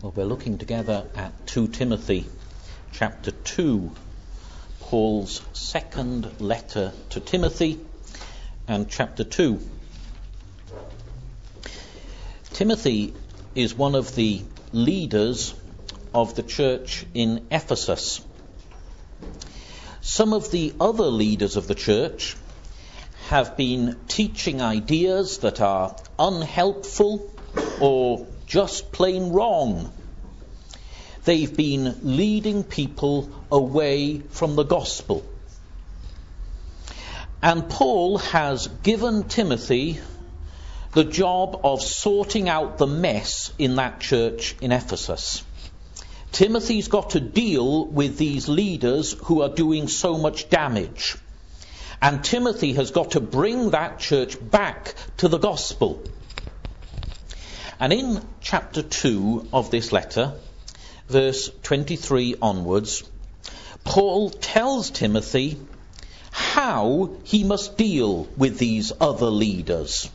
Well, we're looking together at 2 Timothy chapter 2, Paul's second letter to Timothy, and chapter 2. Timothy is one of the leaders of the church in Ephesus. Some of the other leaders of the church have been teaching ideas that are unhelpful or just plain wrong. They've been leading people away from the gospel. And Paul has given Timothy the job of sorting out the mess in that church in Ephesus. Timothy's got to deal with these leaders who are doing so much damage. And Timothy has got to bring that church back to the gospel. And in chapter 2 of this letter, verse 23 onwards, Paul tells Timothy how he must deal with these other leaders,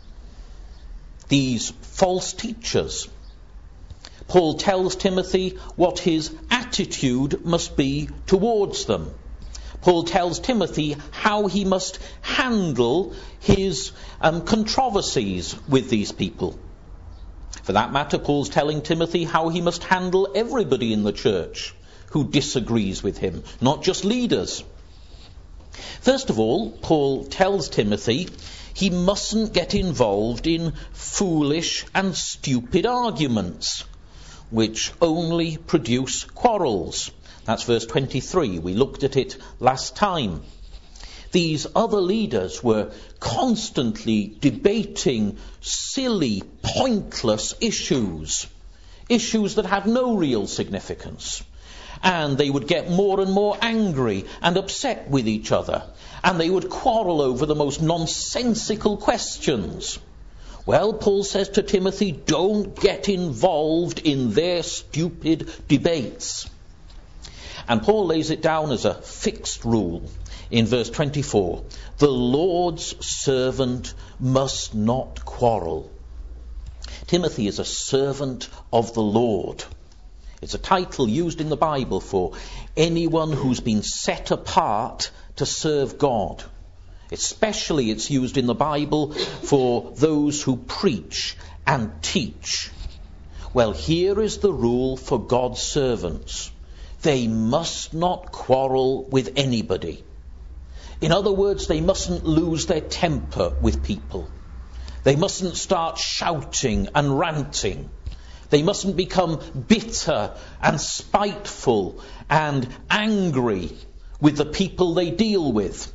these false teachers. Paul tells Timothy what his attitude must be towards them. Paul tells Timothy how he must handle his controversies with these people. For that matter, Paul's telling Timothy how he must handle everybody in the church who disagrees with him, not just leaders. First of all, Paul tells Timothy he mustn't get involved in foolish and stupid arguments, which only produce quarrels. That's verse 23. We looked at it last time. These other leaders were constantly debating silly, pointless issues that had no real significance. And they would get more and more angry and upset with each other. And they would quarrel over the most nonsensical questions. Well, Paul says to Timothy, don't get involved in their stupid debates. And Paul lays it down as a fixed rule in verse 24. The Lord's servant must not quarrel. Timothy is a servant of the Lord. It's a title used in the Bible for anyone who's been set apart to serve God. Especially it's used in the Bible for those who preach and teach. Well, here is the rule for God's servants. They must not quarrel with anybody. In other words, they mustn't lose their temper with people. They mustn't start shouting and ranting. They mustn't become bitter and spiteful and angry with the people they deal with.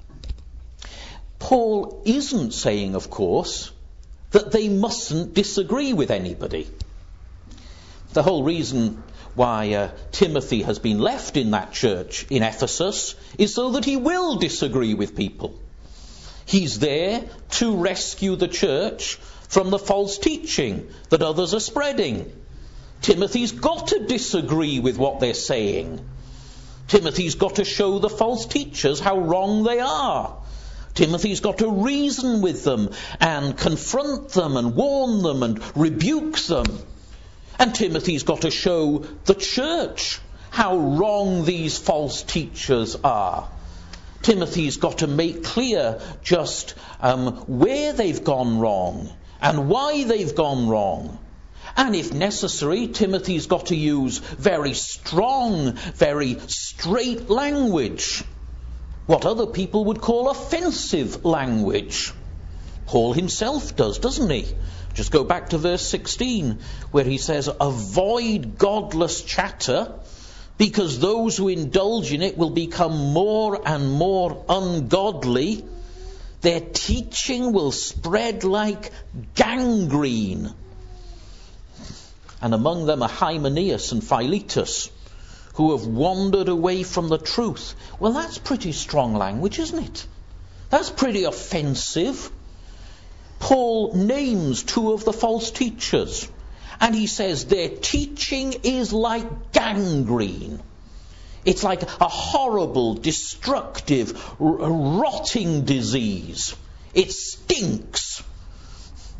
Paul isn't saying, of course, that they mustn't disagree with anybody. The whole reason why Timothy has been left in that church in Ephesus is so that he will disagree with people. He's there to rescue the church from the false teaching that others are spreading. Timothy's got to disagree with what they're saying. Timothy's got to show the false teachers how wrong they are. Timothy's got to reason with them and confront them and warn them and rebuke them. And Timothy's got to show the church how wrong these false teachers are. Timothy's got to make clear just where they've gone wrong and why they've gone wrong. And if necessary, Timothy's got to use very strong, very straight language. What other people would call offensive language. Paul himself does, doesn't he? Just go back to verse 16, where he says, avoid godless chatter, because those who indulge in it will become more and more ungodly. Their teaching will spread like gangrene. And among them are Hymenaeus and Philetus, who have wandered away from the truth. Well, that's pretty strong language, isn't it? That's pretty offensive. Paul names two of the false teachers, and he says their teaching is like gangrene. It's like a horrible, destructive, rotting disease. It stinks.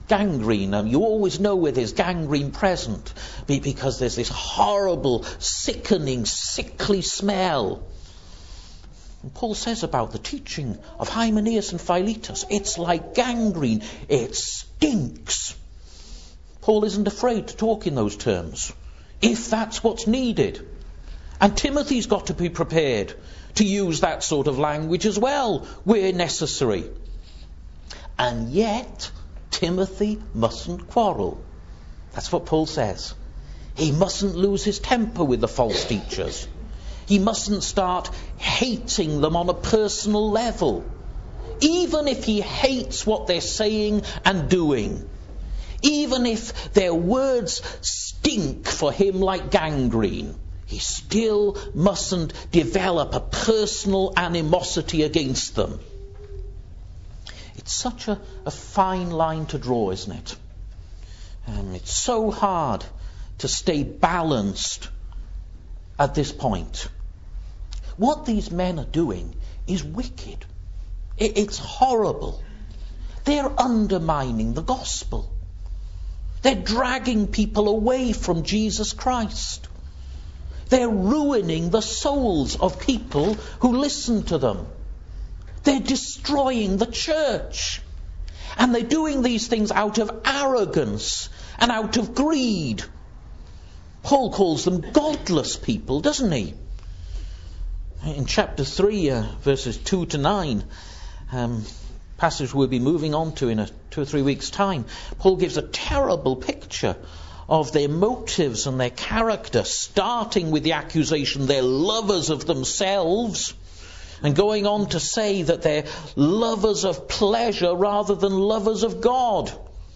gangrene. You always know where there's gangrene present because there's this horrible, sickening, sickly smell. And Paul says about the teaching of Hymenaeus and Philetus, it's like gangrene. It stinks. Paul isn't afraid to talk in those terms, if that's what's needed. And Timothy's got to be prepared to use that sort of language as well, where necessary. And yet, Timothy mustn't quarrel. That's what Paul says. He mustn't lose his temper with the false teachers. He mustn't start hating them on a personal level, even if he hates what they're saying and doing. Even if their words stink for him like gangrene, he still mustn't develop a personal animosity against them. It's such a fine line to draw, isn't it? It's so hard to stay balanced at this point. What these men are doing is wicked. It's horrible. They're undermining the gospel. They're dragging people away from Jesus Christ. They're ruining the souls of people who listen to them. They're destroying the church. And they're doing these things out of arrogance and out of greed. Paul calls them godless people, doesn't he? In chapter 3, verses 2 to 9, passage we'll be moving on to in 2 or 3 weeks' time, Paul gives a terrible picture of their motives and their character, starting with the accusation they're lovers of themselves, and going on to say that they're lovers of pleasure rather than lovers of God.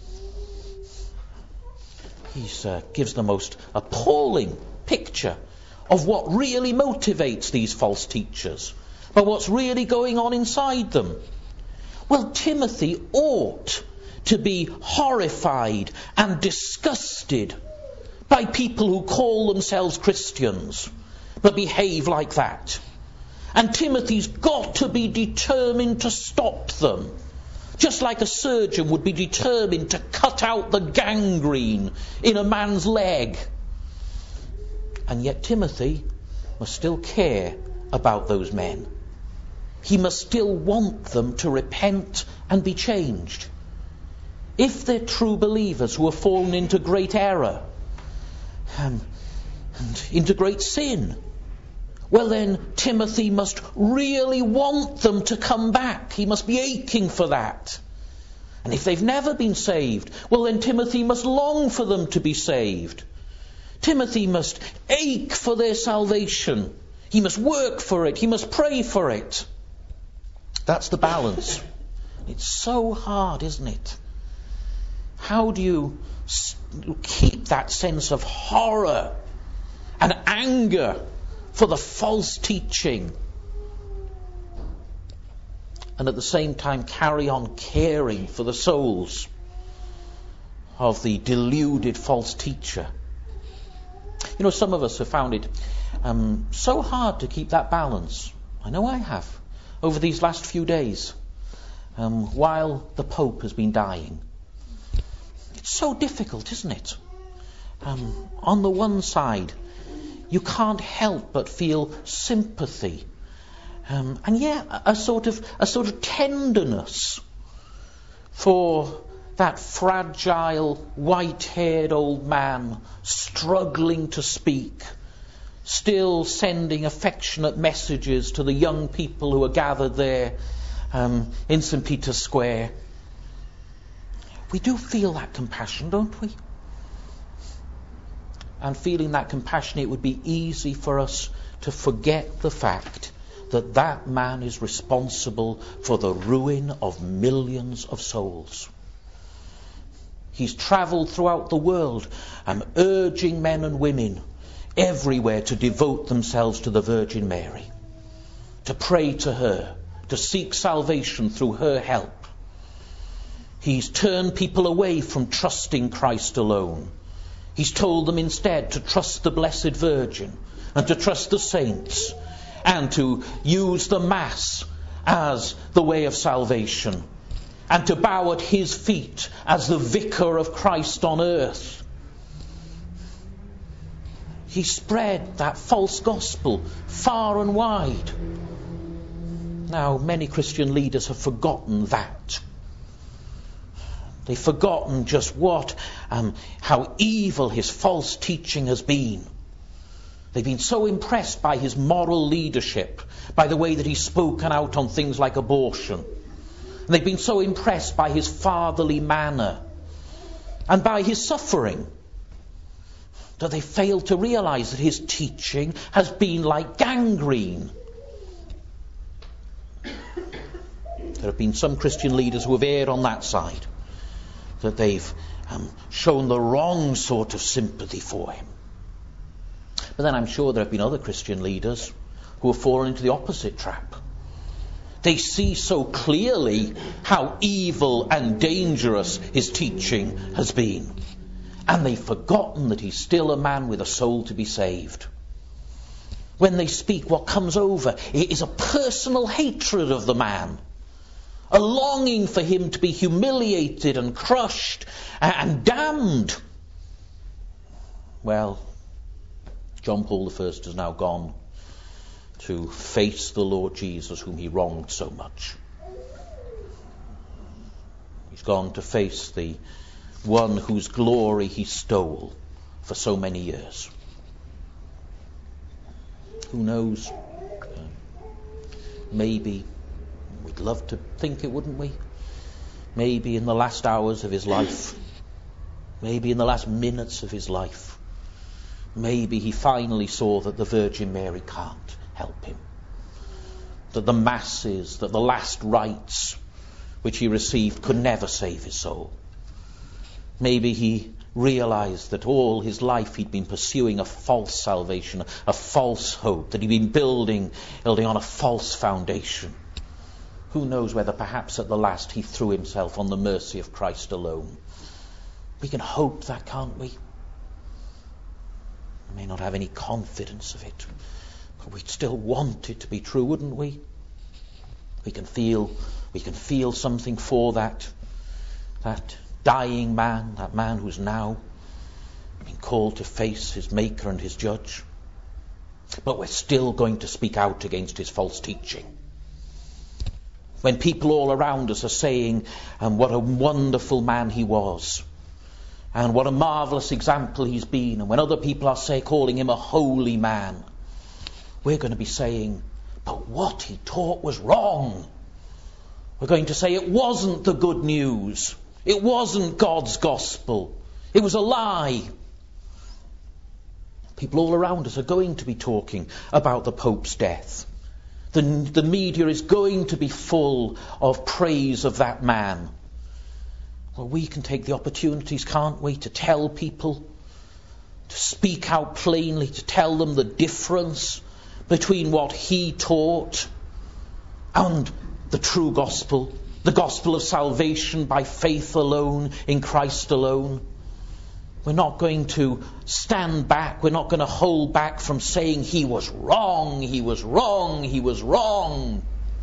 He gives the most appalling picture of what really motivates these false teachers, but what's really going on inside them. Well, Timothy ought to be horrified and disgusted by people who call themselves Christians but behave like that. And Timothy's got to be determined to stop them, just like a surgeon would be determined to cut out the gangrene in a man's leg. And yet Timothy must still care about those men. He must still want them to repent and be changed. If they're true believers who have fallen into great error and into great sin, well then Timothy must really want them to come back. He must be aching for that. And if they've never been saved, well then Timothy must long for them to be saved. Timothy must ache for their salvation. He must work for it. He must pray for it. That's the balance. It's so hard, isn't it? How do you keep that sense of horror and anger for the false teaching, and at the same time carry on caring for the souls of the deluded false teacher? You know, some of us have found it so hard to keep that balance. I know I have, over these last few days, while the Pope has been dying. It's so difficult, isn't it? On the one side, you can't help but feel sympathy, and yet a sort of tenderness for that fragile, white-haired old man struggling to speak, still sending affectionate messages to the young people who are gathered there in St. Peter's Square. We do feel that compassion, don't we? And feeling that compassion, it would be easy for us to forget the fact that that man is responsible for the ruin of millions of souls. He's travelled throughout the world urging men and women everywhere to devote themselves to the Virgin Mary, to pray to her, to seek salvation through her help. He's turned people away from trusting Christ alone. He's told them instead to trust the Blessed Virgin and to trust the saints and to use the Mass as the way of salvation. and to bow at his feet as the vicar of Christ on earth. He spread that false gospel far and wide. Now, many Christian leaders have forgotten that. They've forgotten just how evil his false teaching has been. They've been so impressed by his moral leadership, by the way that he's spoken out on things like abortion. And they've been so impressed by his fatherly manner and by his suffering that they fail to realize that his teaching has been like gangrene. There have been some Christian leaders who have erred on that side, that they've shown the wrong sort of sympathy for him. But then I'm sure there have been other Christian leaders who have fallen into the opposite trap. They see so clearly how evil and dangerous his teaching has been, and they've forgotten that he's still a man with a soul to be saved. When they speak, what comes over is a personal hatred of the man, a longing for him to be humiliated and crushed and damned. Well, John Paul I has now gone to face the Lord Jesus, whom he wronged so much. He's gone to face the one whose glory he stole for so many years. Who knows? Maybe, we'd love to think it, wouldn't we? Maybe in the last hours of his life, maybe in the last minutes of his life, maybe he finally saw that the Virgin Mary can't help him. That the masses, that the last rites which he received could never save his soul. Maybe he realized that all his life he'd been pursuing a false salvation, a false hope, that he'd been building on a false foundation. Who knows whether perhaps at the last he threw himself on the mercy of Christ alone. We can hope that, can't we? We may not have any confidence of it, but we'd still want it to be true, wouldn't we? We can feel something for that dying man, that man who's now been called to face his Maker and his Judge. But we're still going to speak out against his false teaching. When people all around us are saying what a wonderful man he was, and what a marvellous example he's been, and when other people are calling him a holy man, we're going to be saying, but what he taught was wrong. We're going to say it wasn't the good news. It wasn't God's gospel. It was a lie. People all around us are going to be talking about the Pope's death. The media is going to be full of praise of that man. Well, we can take the opportunities, can't we, to tell people, to speak out plainly, to tell them the difference between what he taught and the true gospel, the gospel of salvation by faith alone, in Christ alone. We're not going to stand back. We're not going to hold back from saying he was wrong, he was wrong, he was wrong.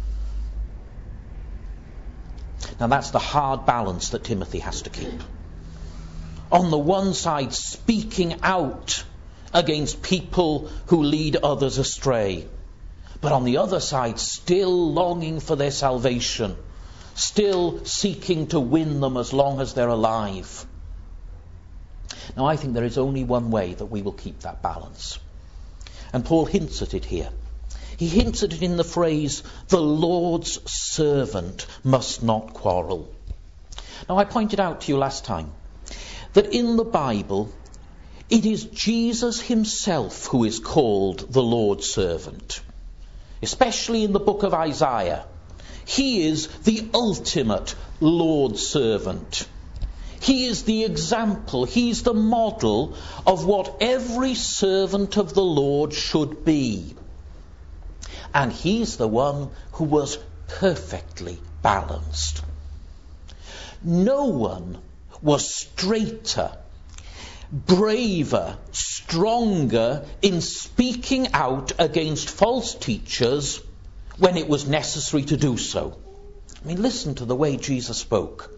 Now that's the hard balance that Timothy has to keep. On the one side, speaking out against people who lead others astray. But on the other side, still longing for their salvation. Still seeking to win them as long as they're alive. Now I think there is only one way that we will keep that balance. And Paul hints at it here. He hints at it in the phrase, the Lord's servant must not quarrel. Now I pointed out to you last time that in the Bible, it is Jesus himself who is called the Lord's servant. Especially in the book of Isaiah. He is the ultimate Lord's servant. He is the example, he's the model of what every servant of the Lord should be. And he's the one who was perfectly balanced. No one was straighter, braver, stronger in speaking out against false teachers when it was necessary to do so. I mean, listen to the way Jesus spoke.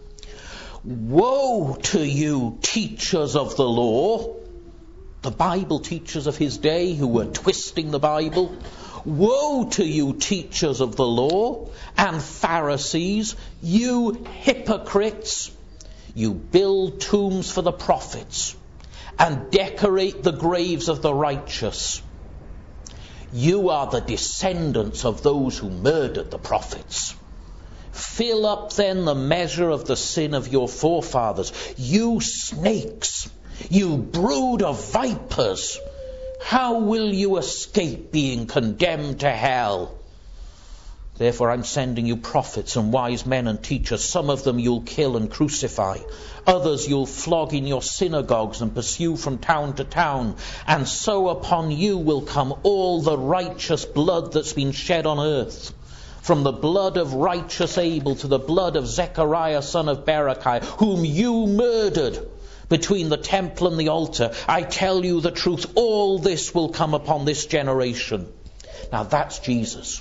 Woe to you, teachers of the law, the Bible teachers of his day who were twisting the Bible. Woe to you, teachers of the law and Pharisees, you hypocrites! You build tombs for the prophets and decorate the graves of the righteous. You are the descendants of those who murdered the prophets. Fill up then the measure of the sin of your forefathers. You snakes, you brood of vipers, how will you escape being condemned to hell? Therefore I'm sending you prophets and wise men and teachers. Some of them you'll kill and crucify. Others you'll flog in your synagogues and pursue from town to town. And so upon you will come all the righteous blood that's been shed on earth. From the blood of righteous Abel to the blood of Zechariah son of Berechiah, whom you murdered between the temple and the altar. I tell you the truth, all this will come upon this generation. Now that's Jesus.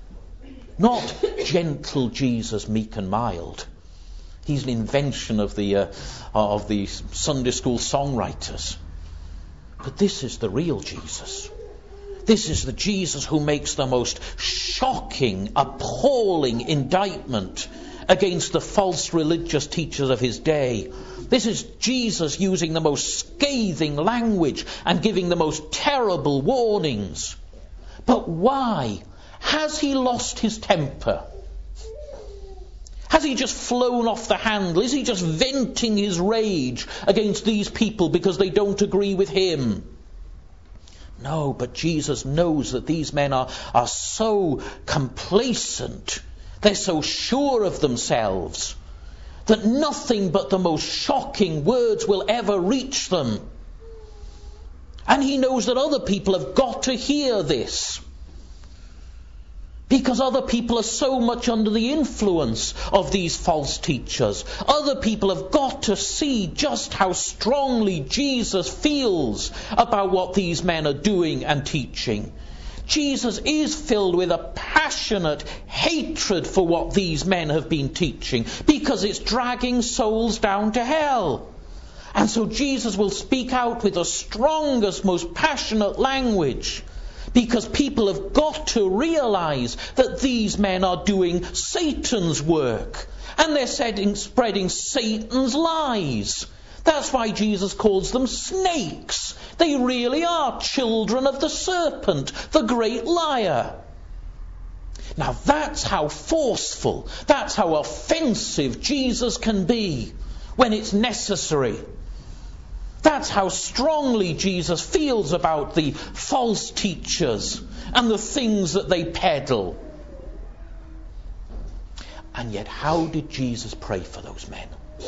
Not gentle Jesus, meek and mild. He's an invention of the Sunday school songwriters. But this is the real Jesus. This is the Jesus who makes the most shocking, appalling indictment against the false religious teachers of his day. This is Jesus using the most scathing language and giving the most terrible warnings. But why? Has he lost his temper? Has he just flown off the handle? Is he just venting his rage against these people because they don't agree with him? No, but Jesus knows that these men are so complacent, they're so sure of themselves, that nothing but the most shocking words will ever reach them. And he knows that other people have got to hear this, because other people are so much under the influence of these false teachers. Other people have got to see just how strongly Jesus feels about what these men are doing and teaching. Jesus is filled with a passionate hatred for what these men have been teaching, because it's dragging souls down to hell. And so Jesus will speak out with the strongest, most passionate language, because people have got to realize that these men are doing Satan's work, and they're spreading Satan's lies. That's why Jesus calls them snakes. They really are children of the serpent, the great liar. Now that's how forceful, that's how offensive Jesus can be when it's necessary. That's how strongly Jesus feels about the false teachers and the things that they peddle. And yet, how did Jesus pray for those men?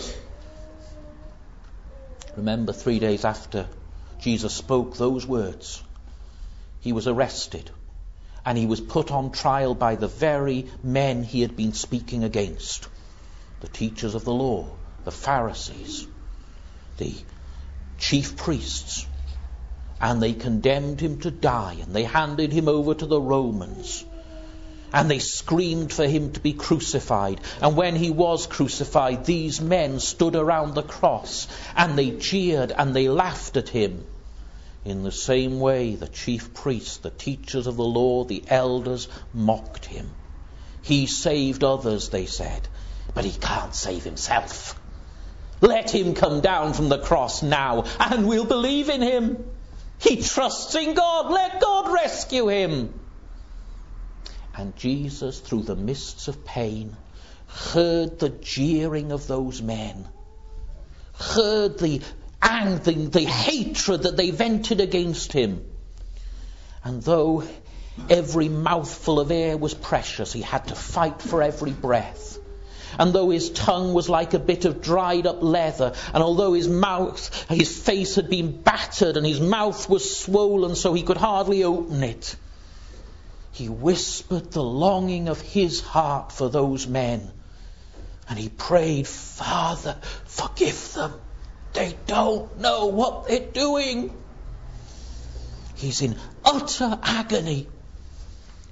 Remember, 3 days after Jesus spoke those words, he was arrested and he was put on trial by the very men he had been speaking against. The teachers of the law, the Pharisees, the chief priests. And they condemned him to die, and they handed him over to the Romans. And they screamed for him to be crucified. And when he was crucified, these men stood around the cross, and they jeered and they laughed at him. In the same way, the chief priests, the teachers of the law, the elders mocked him. He saved others, they said, but he can't save himself. Let him come down from the cross now, and we'll believe in him. He trusts in God. Let God rescue him. And Jesus, through the mists of pain, heard the jeering of those men, heard the anger, the hatred that they vented against him. And though every mouthful of air was precious, he had to fight for every breath. And though his tongue was like a bit of dried up leather, and although his face had been battered and his mouth was swollen so he could hardly open it, he whispered the longing of his heart for those men. And he prayed, Father, forgive them. They don't know what they're doing. He's in utter agony.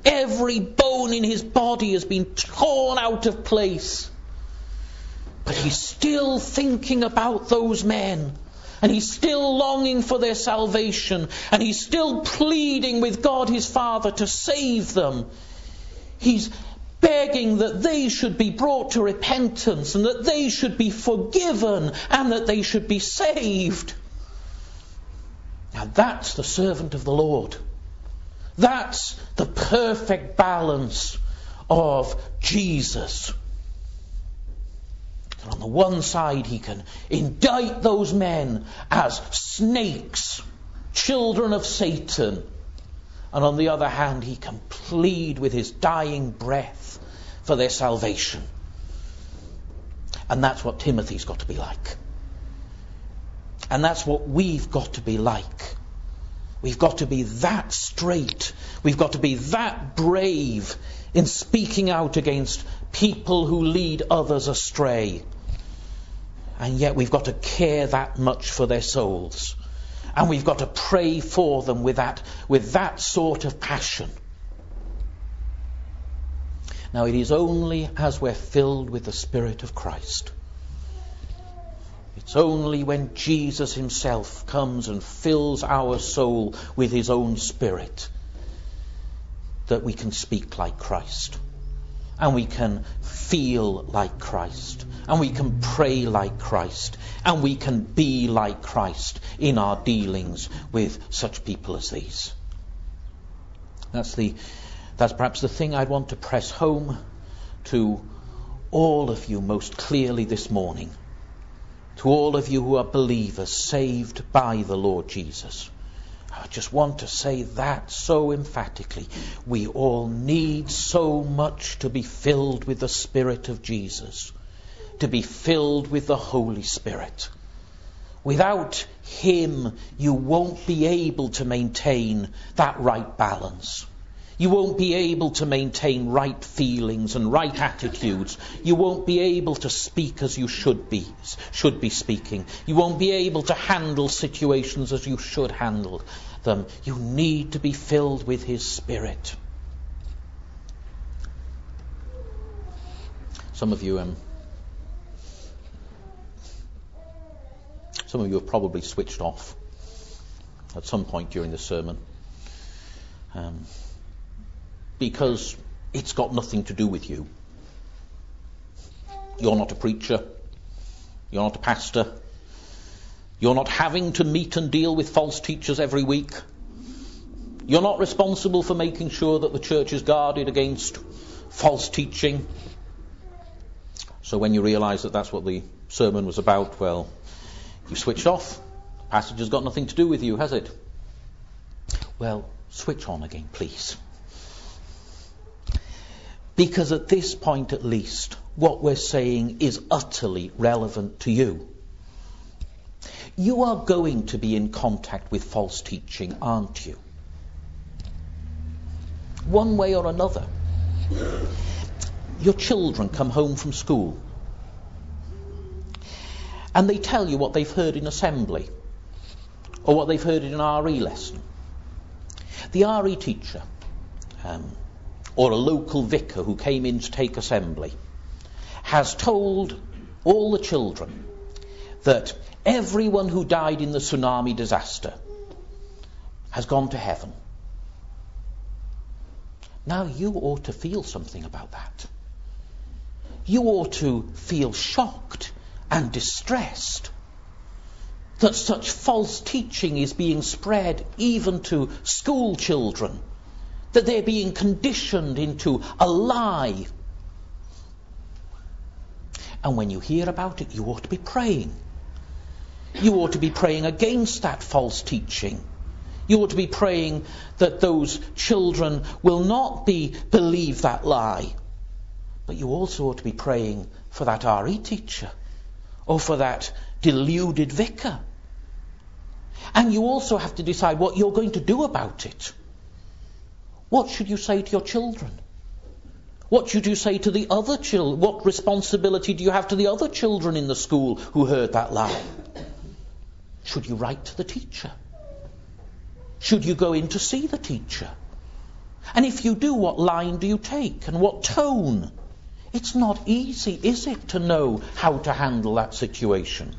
Every bone in his body has been torn out of place. But he's still thinking about those men. And he's still longing for their salvation. And he's still pleading with God his Father to save them. He's begging that they should be brought to repentance and that they should be forgiven and that they should be saved. Now that's the servant of the Lord. That's the perfect balance of Jesus. And on the one side he can indict those men as snakes, children of Satan. And on the other hand he can plead with his dying breath for their salvation. And that's what Timothy's got to be like. And that's what we've got to be like. We've got to be that straight. We've got to be that brave in speaking out against people who lead others astray. And yet we've got to care that much for their souls. And we've got to pray for them with that sort of passion. Now it is only as we're filled with the Spirit of Christ. It's only when Jesus himself comes and fills our soul with his own Spirit that we can speak like Christ. And we can feel like Christ. And we can pray like Christ. And we can be like Christ in our dealings with such people as these. That's perhaps the thing I'd want to press home to all of you most clearly this morning. To all of you who are believers, saved by the Lord Jesus. I just want to say that so emphatically. We all need so much to be filled with the Spirit of Jesus. To be filled with the Holy Spirit. Without him, you won't be able to maintain that right balance. You won't be able to maintain right feelings and right attitudes. You won't be able to speak as you should be speaking. You won't be able to handle situations as you should handle them. You need to be filled with his Spirit. Some of you have probably switched off at some point during the sermon. Because it's got nothing to do with you. You're not a preacher. You're not a pastor. You're not having to meet and deal with false teachers every week. You're not responsible for making sure that the church is guarded against false teaching. So when you realise that that's what the sermon was about, well, you switched off. The passage has got nothing to do with you, has it? Well, switch on again, please. Because at this point at least, what we're saying is utterly relevant to you. You are going to be in contact with false teaching, aren't you? One way or another. Your children come home from school and they tell you what they've heard in assembly or what they've heard in an RE lesson. The RE teacher or a local vicar who came in to take assembly has told all the children that everyone who died in the tsunami disaster has gone to heaven. Now you ought to feel something about that. You ought to feel shocked and distressed that such false teaching is being spread even to school children, that they're being conditioned into a lie. And when you hear about it, you ought to be praying. You ought to be praying against that false teaching. You ought to be praying that those children will not believe that lie. But you also ought to be praying for that RE teacher or for that deluded vicar. And you also have to decide what you're going to do about it. What should you say to your children? What should you say to the other children? What responsibility do you have to the other children in the school who heard that lie? Should you write to the teacher? Should you go in to see the teacher? And if you do, what line do you take and what tone? It's not easy, is it, to know how to handle that situation?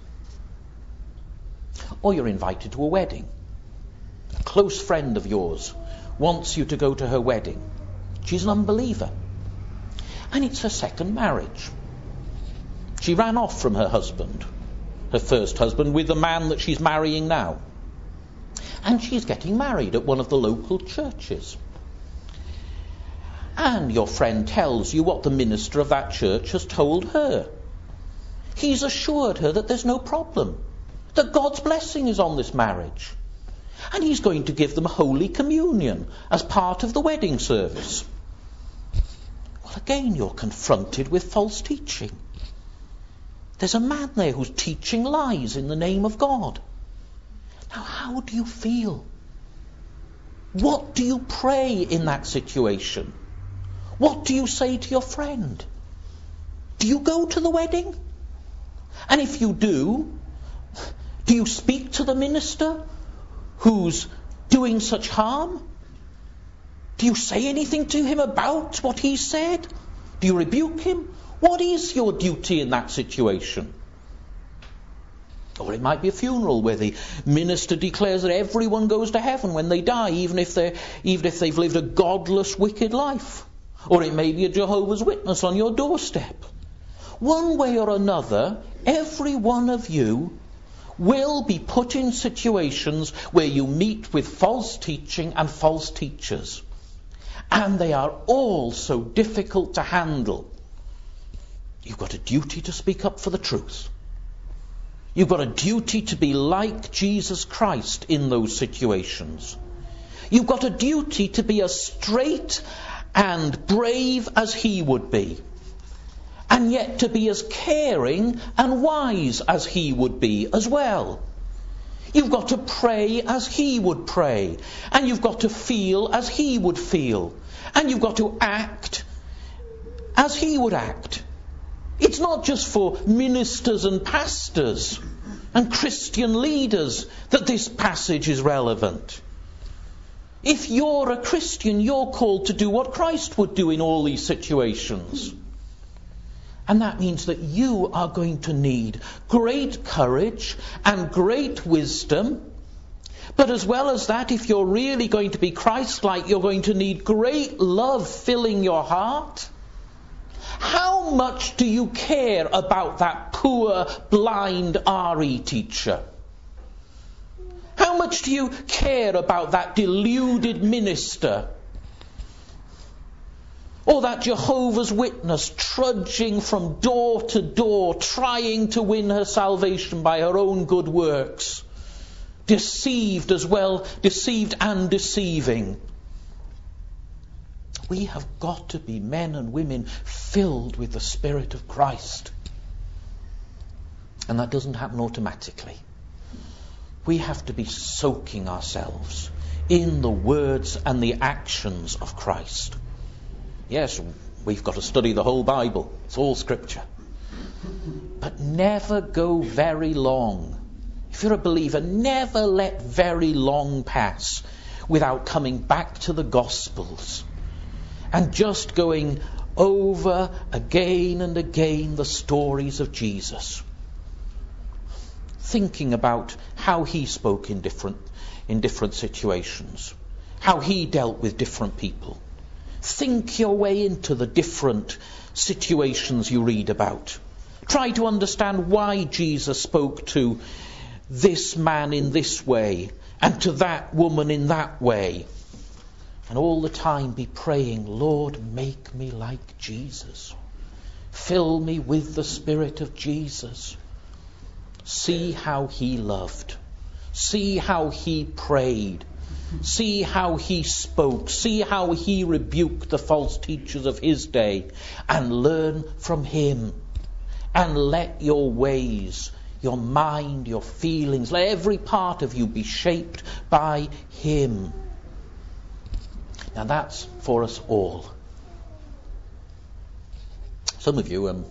Or you're invited to a wedding. A close friend of yours wants you to go to her wedding. She's an unbeliever. And it's her second marriage. She ran off from her husband, her first husband, with the man that she's marrying now. And she's getting married at one of the local churches. And your friend tells you what the minister of that church has told her. He's assured her that there's no problem, that God's blessing is on this marriage. And he's going to give them Holy Communion as part of the wedding service. Well, again, you're confronted with false teaching. There's a man there who's teaching lies in the name of God. Now, how do you feel? What do you pray in that situation? What do you say to your friend? Do you go to the wedding? And if you do you speak to the minister who's doing such harm? Do you say anything to him about what he said? Do you rebuke him? What is your duty in that situation? Or it might be a funeral where the minister declares that everyone goes to heaven when they die, even if they've lived a godless, wicked life. Or it may be a Jehovah's Witness on your doorstep. One way or another, every one of you will be put in situations where you meet with false teaching and false teachers. And they are all so difficult to handle. You've got a duty to speak up for the truth. You've got a duty to be like Jesus Christ in those situations. You've got a duty to be as straight and brave as he would be. And yet to be as caring and wise as he would be as well. You've got to pray as he would pray. And you've got to feel as he would feel. And you've got to act as he would act. It's not just for ministers and pastors and Christian leaders that this passage is relevant. If you're a Christian, you're called to do what Christ would do in all these situations. And that means that you are going to need great courage and great wisdom. But as well as that, if you're really going to be Christ-like, you're going to need great love filling your heart. How much do you care about that poor, blind RE teacher? How much do you care about that deluded minister? Or that Jehovah's Witness trudging from door to door, trying to win her salvation by her own good works? Deceived and deceiving. We have got to be men and women filled with the Spirit of Christ. And that doesn't happen automatically. We have to be soaking ourselves in the words and the actions of Christ. Yes, we've got to study the whole Bible. It's all Scripture. But never go very long. If you're a believer, never let very long pass without coming back to the Gospels and just going over again and again the stories of Jesus. Thinking about how he spoke in different situations, how he dealt with different people. Think your way into the different situations you read about. Try to understand why Jesus spoke to this man in this way and to that woman in that way. And all the time be praying, Lord, make me like Jesus. Fill me with the Spirit of Jesus. See how he loved. See how he prayed. See how he spoke. See how he rebuked the false teachers of his day. And learn from him. And let your ways, your mind, your feelings, let every part of you be shaped by him. Now that's for us all. Some of you,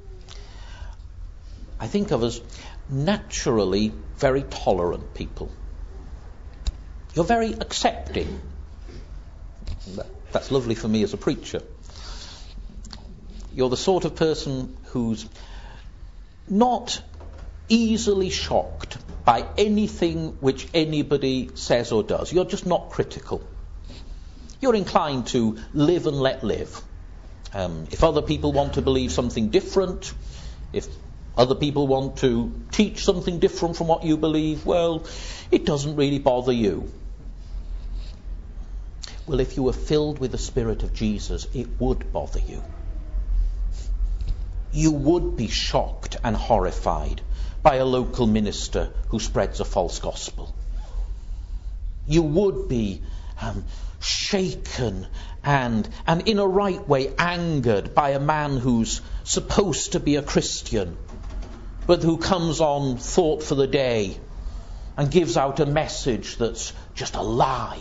I think of as naturally very tolerant people. You're very accepting. That's lovely for me as a preacher. You're the sort of person who's not easily shocked by anything which anybody says or does. You're just not critical. You're inclined to live and let live. If other people want to believe something different, if other people want to teach something different from what you believe, well, it doesn't really bother you. Well, if you were filled with the Spirit of Jesus, it would bother you. You would be shocked and horrified by a local minister who spreads a false gospel. You would be shaken and in a right way angered by a man who's supposed to be a Christian, but who comes on Thought for the Day and gives out a message that's just a lie.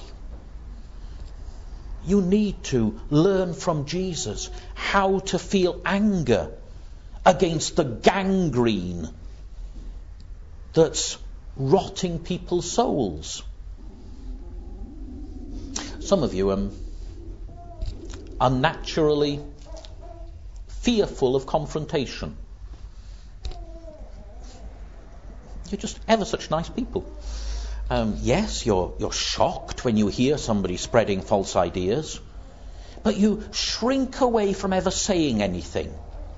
You need to learn from Jesus how to feel anger against the gangrene that's rotting people's souls. Some of you are naturally fearful of confrontation. You're just ever such nice people. Yes, you're shocked when you hear somebody spreading false ideas, but you shrink away from ever saying anything.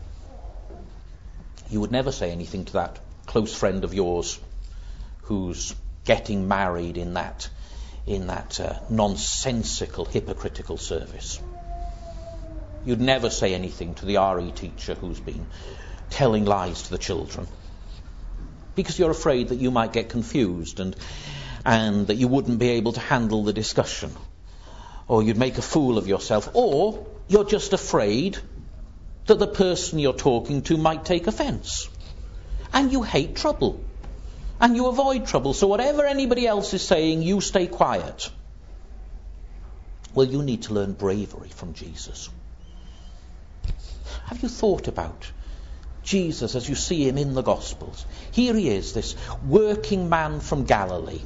You would never say anything to that close friend of yours who's getting married in that nonsensical, hypocritical service. You'd never say anything to the RE teacher who's been telling lies to the children, because you're afraid that you might get confused and that you wouldn't be able to handle the discussion, or you'd make a fool of yourself, or you're just afraid that the person you're talking to might take offence. And you hate trouble. And you avoid trouble. So whatever anybody else is saying, you stay quiet. Well, you need to learn bravery from Jesus. Have you thought about Jesus as you see him in the Gospels? Here he is, this working man from Galilee.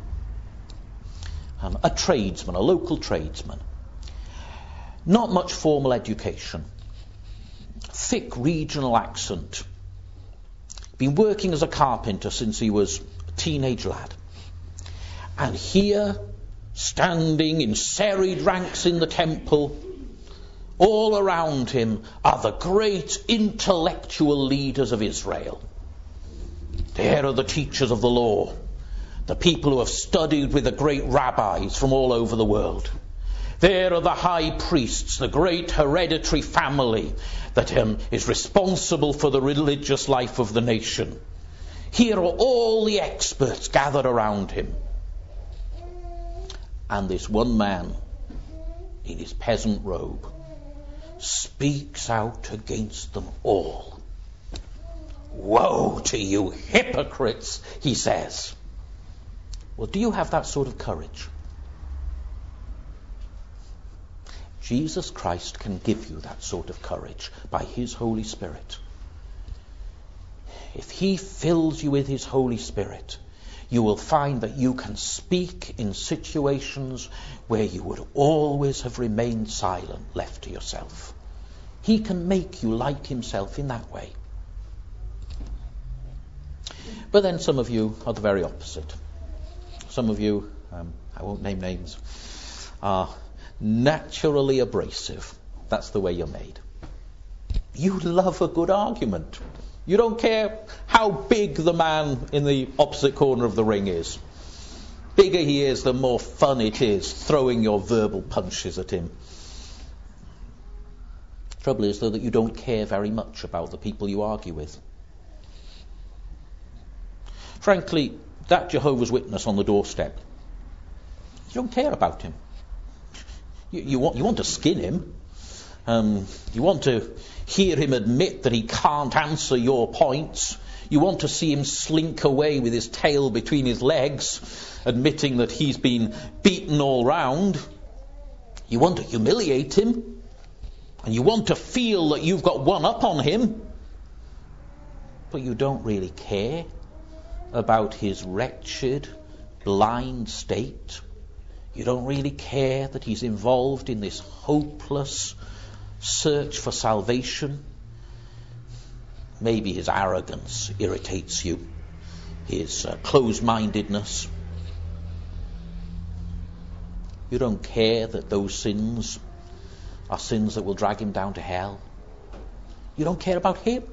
A tradesman, a local tradesman. Not much formal education. Thick regional accent. Been working as a carpenter since he was a teenage lad. And here, standing in serried ranks in the temple, all around him are the great intellectual leaders of Israel. There are the teachers of the law, the people who have studied with the great rabbis from all over the world. There are the high priests, the great hereditary family that is responsible for the religious life of the nation. Here are all the experts gathered around him. And this one man in his peasant robe speaks out against them all. Woe to you hypocrites, he says. Well, do you have that sort of courage? Jesus Christ can give you that sort of courage by his Holy Spirit. If he fills you with his Holy Spirit, you will find that you can speak in situations where you would always have remained silent, left to yourself. He can make you like himself in that way. But then some of you are the very opposite. Some of you, I won't name names, are naturally abrasive. That's the way you're made. You love a good argument. You don't care how big the man in the opposite corner of the ring is. Bigger he is, the more fun it is throwing your verbal punches at him. Trouble is, though, that you don't care very much about the people you argue with. Frankly, that Jehovah's Witness on the doorstep, you don't care about him. You want to skin him. You want to hear him admit that he can't answer your points. You want to see him slink away with his tail between his legs, admitting that he's been beaten all round. You want to humiliate him. And you want to feel that you've got one up on him. But you don't really care about his wretched, blind state. You don't really care that he's involved in this hopeless search for salvation. Maybe his arrogance irritates you, his closed-mindedness. You don't care that those sins are sins that will drag him down to hell. You don't care about him.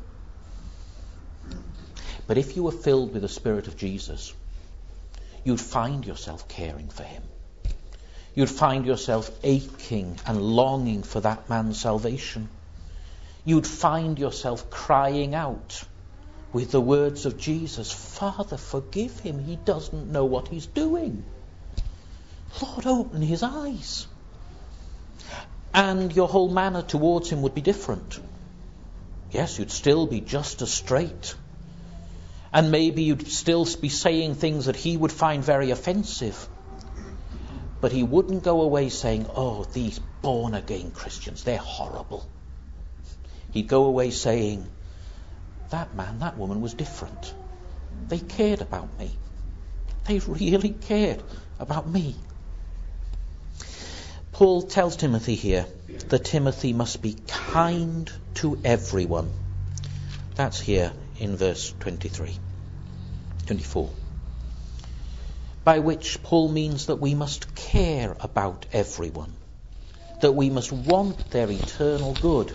But if you were filled with the Spirit of Jesus, you'd find yourself caring for him. You'd find yourself aching and longing for that man's salvation. You'd find yourself crying out with the words of Jesus, Father, forgive him. He doesn't know what he's doing. Lord, open his eyes. And your whole manner towards him would be different. Yes, you'd still be just as straight. And maybe you'd still be saying things that he would find very offensive. But he wouldn't go away saying, oh, these born-again Christians, they're horrible. He'd go away saying, that man, that woman was different. They cared about me. They really cared about me. Paul tells Timothy here that Timothy must be kind to everyone. That's here in verse 24. By which Paul means that we must care about everyone, that we must want their eternal good.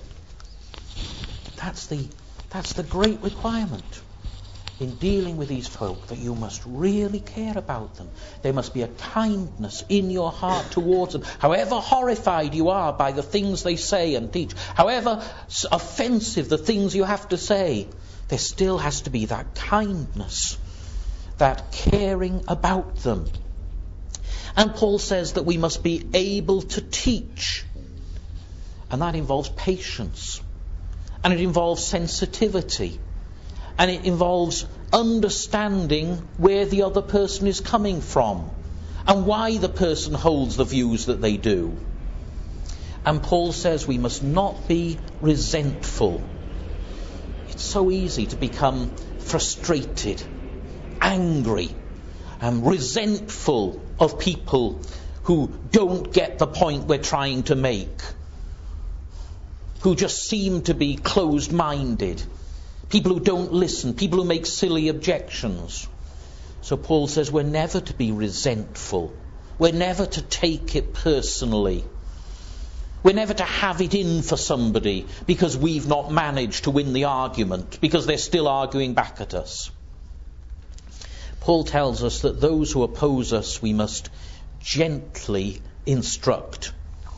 That's the great requirement in dealing with these folk, that you must really care about them. There must be a kindness in your heart towards them. However horrified you are by the things they say and teach, however offensive the things you have to say, there still has to be that kindness, that caring about them. And Paul says that we must be able to teach. And that involves patience. And it involves sensitivity. And it involves understanding where the other person is coming from and why the person holds the views that they do. And Paul says we must not be resentful. It's so easy to become frustrated, angry, and resentful of people who don't get the point we're trying to make, who just seem to be closed-minded, people who don't listen, people who make silly objections. So Paul says we're never to be resentful. We're never to take it personally. We're never to have it in for somebody because we've not managed to win the argument, because they're still arguing back at us. Paul tells us that those who oppose us we must gently instruct.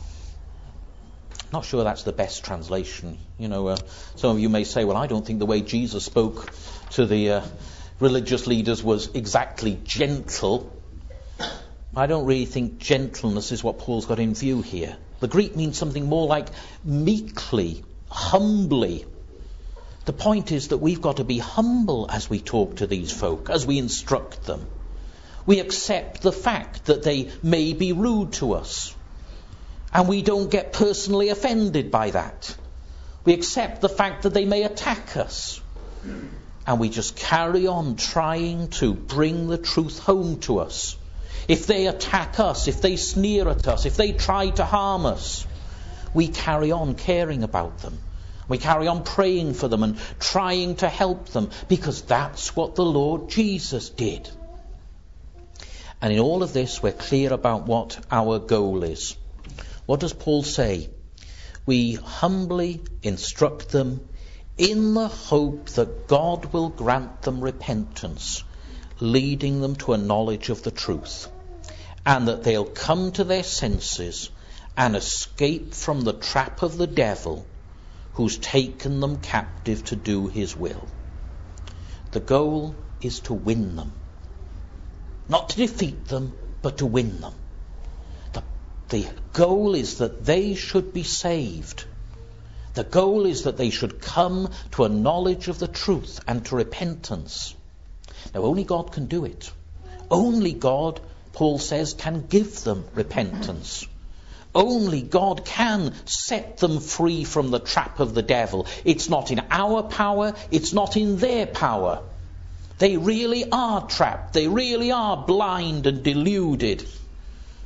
Not sure that's the best translation. Some of you may say, well, I don't think the way Jesus spoke to the religious leaders was exactly gentle. I don't really think gentleness is what Paul's got in view here. The Greek means something more like meekly, humbly. The point is that we've got to be humble as we talk to these folk, as we instruct them. We accept the fact that they may be rude to us. And we don't get personally offended by that. We accept the fact that they may attack us. And we just carry on trying to bring the truth home to us. If they attack us, if they sneer at us, if they try to harm us, we carry on caring about them. We carry on praying for them and trying to help them, because that's what the Lord Jesus did. And in all of this, we're clear about what our goal is. What does Paul say? We humbly instruct them in the hope that God will grant them repentance, leading them to a knowledge of the truth, and that they'll come to their senses and escape from the trap of the devil who's taken them captive to do his will. The goal is to win them. Not to defeat them, but to win them. The goal is that they should be saved. The goal is that they should come to a knowledge of the truth and to repentance. Now, only God can do it. Only God, Paul says, can give them repentance. Only God can set them free from the trap of the devil. It's not in our power. It's not in their power. They really are trapped. They really are blind and deluded.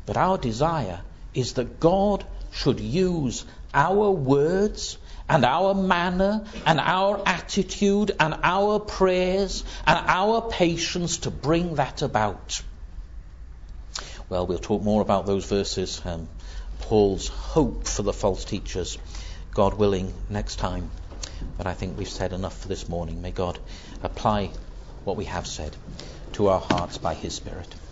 But our desire is that God should use our words and our manner and our attitude and our prayers and our patience to bring that about. Well, we'll talk more about those verses, Paul's hope for the false teachers, God willing, next time. But I think we've said enough for this morning. May God apply what we have said to our hearts by his Spirit.